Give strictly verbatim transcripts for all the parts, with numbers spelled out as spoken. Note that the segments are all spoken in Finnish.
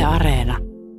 Areena.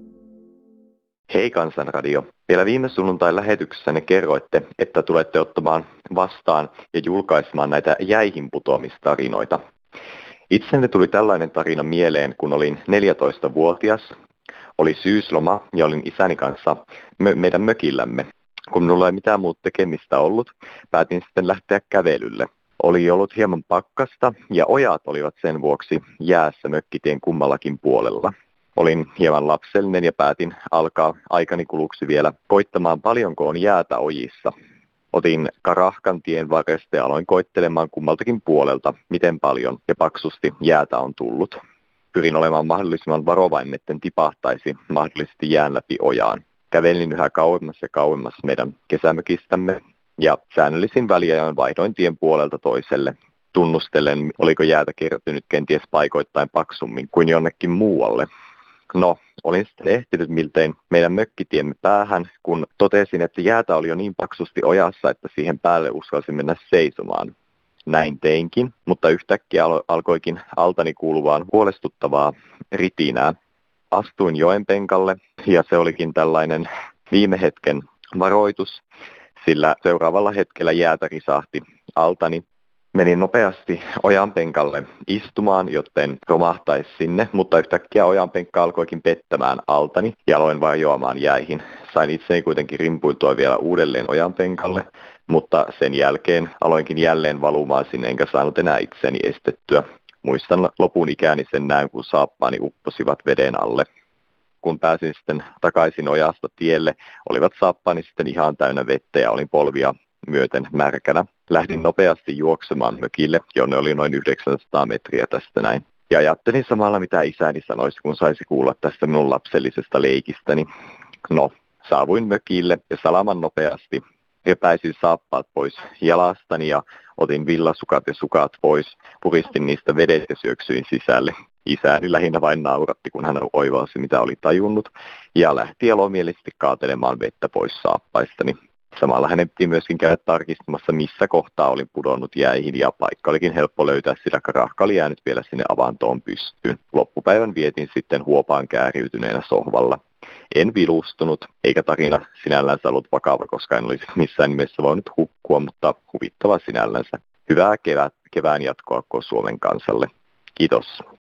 Hei Kansanradio. Vielä viime sunnuntain lähetyksessänne kerroitte, että tulette ottamaan vastaan ja julkaisemaan näitä jäihin putoamistarinoita. Itsenne tuli tällainen tarina mieleen, kun olin neljätoistavuotias. Oli syysloma ja olin isäni kanssa mö- meidän mökillämme. Kun minulla ei mitään muuta tekemistä ollut, päätin sitten lähteä kävelylle. Oli ollut hieman pakkasta ja ojat olivat sen vuoksi jäässä mökkitien kummallakin puolella. Olin hieman lapsellinen ja päätin alkaa aikani kuluksi vielä koittamaan paljonko on jäätä ojissa. Otin karahkan tien varresta ja aloin koittelemaan kummaltakin puolelta, miten paljon ja paksusti jäätä on tullut. Pyrin olemaan mahdollisimman varovainen, etten tipahtaisi mahdollisesti jään läpi ojaan. Kävelin yhä kauemmas ja kauemmas meidän kesämökistämme ja säännöllisin väliajoin vaihdoin tien puolelta toiselle. Tunnustellen, oliko jäätä kertynyt kenties paikoittain paksummin kuin jonnekin muualle. No, olin sitten ehtinyt miltein meidän mökkitiemme päähän, kun totesin, että jäätä oli jo niin paksusti ojassa, että siihen päälle uskalsin mennä seisomaan. Näin teinkin, mutta yhtäkkiä alo- alkoikin altani kuuluvaan huolestuttavaa ritinää. Astuin joen penkalle ja se olikin tällainen viime hetken varoitus, sillä seuraavalla hetkellä jäätä risahti altani. Menin nopeasti ojan penkalle istumaan, joten romahtaisi sinne, mutta yhtäkkiä ojan penkka alkoikin pettämään altani ja aloin vajoamaan jäihin. Sain itseni kuitenkin rimpuiltua vielä uudelleen ojan penkalle, mutta sen jälkeen aloinkin jälleen valumaan sinne, enkä saanut enää itseni estettyä. Muistan lopun ikäni sen näyn, kun saappaani upposivat veden alle. Kun pääsin sitten takaisin ojasta tielle, olivat saappaani sitten ihan täynnä vettä ja olin polvia myöten märkänä. Lähdin nopeasti juoksemaan mökille, jonne oli noin yhdeksänsataa metriä tästä näin. Ja ajattelin samalla, mitä isäni sanoisi, kun saisi kuulla tästä minun lapsellisesta leikistäni. No, saavuin mökille ja salaman nopeasti repäisin saappaat pois jalastani ja otin villasukat ja sukat pois. Puristin niistä vedet ja syöksyin sisälle. Isäni lähinnä vain nauratti, kun hän oivalsi, mitä oli tajunnut, ja lähti ilomielisesti kaatelemaan vettä pois saappaistani. Samalla hänen piti myöskin käydä tarkistamassa, missä kohtaa olin pudonnut jäihin, ja paikka olikin helppo löytää, sillä karahka oli jäänyt vielä sinne avantoon pystyyn. Loppupäivän vietin sitten huopaan kääriytyneenä sohvalla. En vilustunut, eikä tarina sinällänsä ollut vakava, koska en olisi missään nimessä voinut hukkua, mutta huvittava sinällänsä. Hyvää kevät, kevään jatkoa koko Suomen kansalle. Kiitos.